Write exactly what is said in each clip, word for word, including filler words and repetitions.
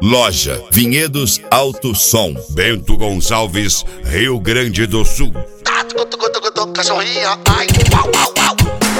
Loja Vinhedos Alto Som, Bento Gonçalves, Rio Grande do Sul. Cachorrinha, ai, uau, uau, uau.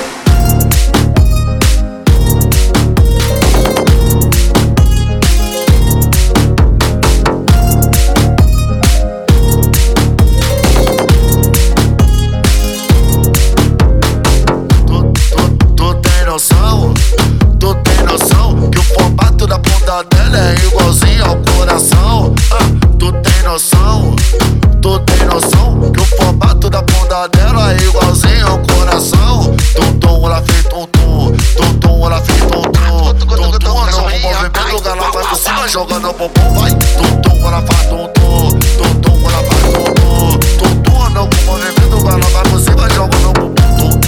Tu tem noção que o formato da bunda dela é igualzinho ao coração? Ah, tu tem noção, tu tem noção que o formato da bunda dela é igualzinho ao coração? Tum tum, ela fez tum tum, tum tum, ela fez tum tum, tum tum, ela no movimento, ela vai por cima jogando o bumbum, vai. Tum tum, ela faz tum tum, tum tum, ela faz tum tum, tum tum, no movimento, ela vai por cima jogando o bumbum.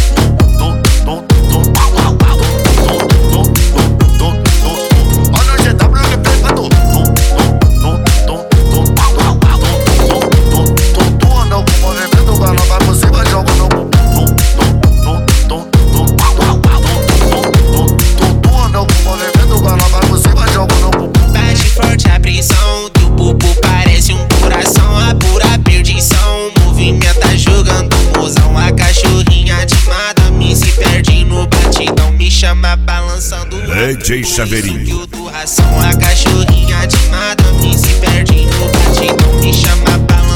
D J Chaveirinho. A cachorrinha de madame se perde no batidão, me chama balançando.